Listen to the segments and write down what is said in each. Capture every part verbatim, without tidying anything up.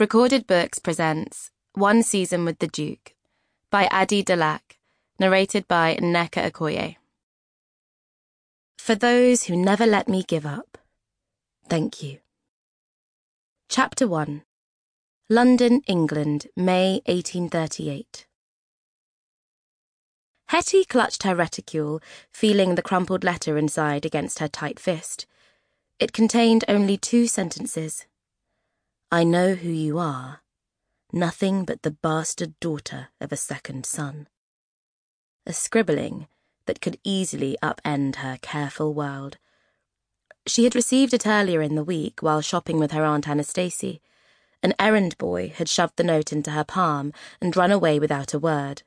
Recorded Books presents One Season with the Duke by Adi Delac, narrated by Nneka Okoye. For those who never let me give up, thank you. Chapter one. London, England, May eighteen thirty-eight. Hetty clutched her reticule, feeling the crumpled letter inside against her tight fist. It contained only two sentences. I know who you are. Nothing but the bastard daughter of a second son. A scribbling that could easily upend her careful world. She had received it earlier in the week while shopping with her Aunt Anastasie. An errand boy had shoved the note into her palm and run away without a word.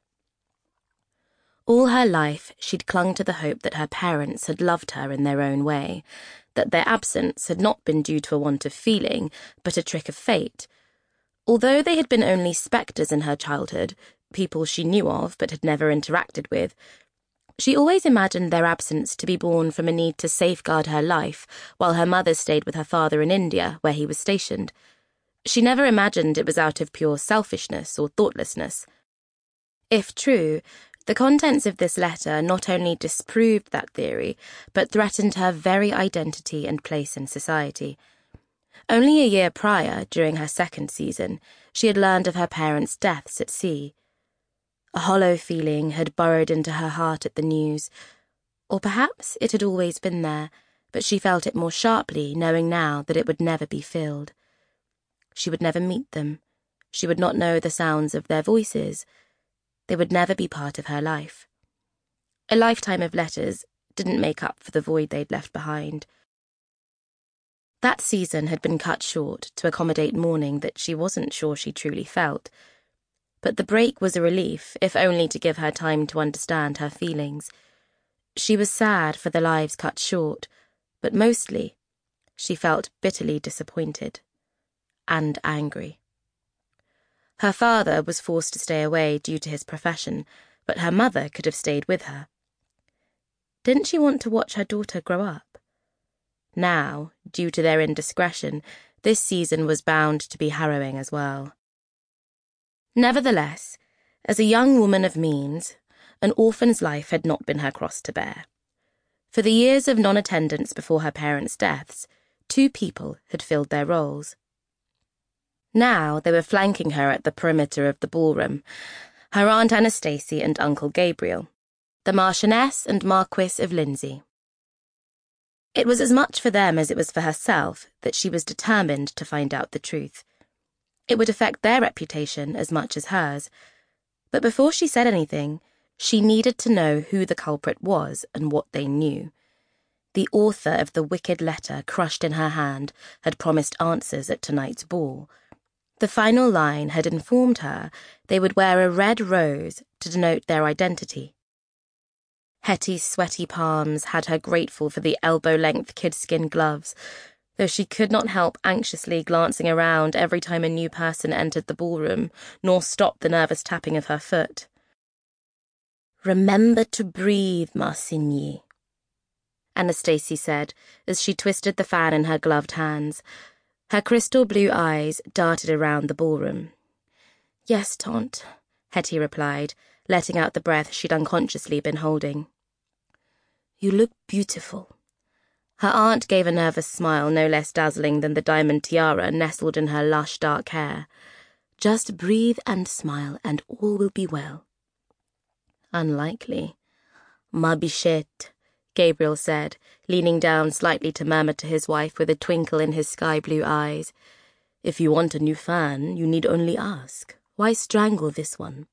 All her life she'd clung to the hope that her parents had loved her in their own way, that their absence had not been due to a want of feeling, but a trick of fate. Although they had been only spectres in her childhood, people she knew of but had never interacted with, she always imagined their absence to be born from a need to safeguard her life while her mother stayed with her father in India, where he was stationed. She never imagined it was out of pure selfishness or thoughtlessness. If true, the contents of this letter not only disproved that theory, but threatened her very identity and place in society. Only a year prior, during her second season, she had learned of her parents' deaths at sea. A hollow feeling had burrowed into her heart at the news, or perhaps it had always been there, but she felt it more sharply knowing now that it would never be filled. She would never meet them. She would not know the sounds of their voices. They would never be part of her life. A lifetime of letters didn't make up for the void they'd left behind. That season had been cut short to accommodate mourning that she wasn't sure she truly felt. But the break was a relief, if only to give her time to understand her feelings. She was sad for the lives cut short, but mostly she felt bitterly disappointed and angry. Her father was forced to stay away due to his profession, but her mother could have stayed with her. Didn't she want to watch her daughter grow up? Now, due to their indiscretion, this season was bound to be harrowing as well. Nevertheless, as a young woman of means, an orphan's life had not been her cross to bear. For the years of non-attendance before her parents' deaths, two people had filled their roles. Now they were flanking her at the perimeter of the ballroom, her Aunt Anastasie and Uncle Gabriel, the Marchioness and Marquis of Lindsay. It was as much for them as it was for herself that she was determined to find out the truth. It would affect their reputation as much as hers, but before she said anything, she needed to know who the culprit was and what they knew. The author of the wicked letter crushed in her hand had promised answers at tonight's ball. The final line had informed her they would wear a red rose to denote their identity. Hetty's sweaty palms had her grateful for the elbow-length kid-skin gloves, though she could not help anxiously glancing around every time a new person entered the ballroom, nor stopped the nervous tapping of her foot. "Remember to breathe, Marsigny," Anastasie said as she twisted the fan in her gloved hands. Her crystal blue eyes darted around the ballroom. "Yes, Tante," Hetty replied, letting out the breath she'd unconsciously been holding. "You look beautiful." Her aunt gave a nervous smile no less dazzling than the diamond tiara nestled in her lush dark hair. "Just breathe and smile and all will be well." "Unlikely. Ma bichette," Gabriel said, leaning down slightly to murmur to his wife with a twinkle in his sky-blue eyes. "If you want a new fan, you need only ask. Why strangle this one?"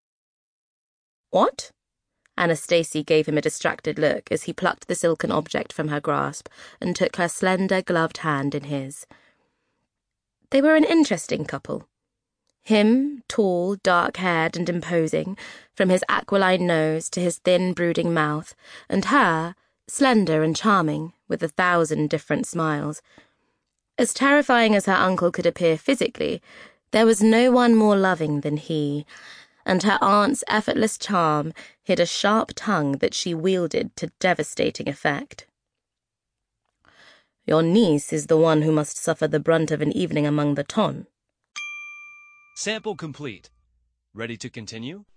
"What?" Anastasie gave him a distracted look as he plucked the silken object from her grasp and took her slender, gloved hand in his. They were an interesting couple. Him, tall, dark-haired and imposing, from his aquiline nose to his thin, brooding mouth, and her, slender and charming, with a thousand different smiles. As terrifying as her uncle could appear physically, there was no one more loving than he, and her aunt's effortless charm hid a sharp tongue that she wielded to devastating effect. "Your niece is the one who must suffer the brunt of an evening among the ton," Sample complete. Ready to continue?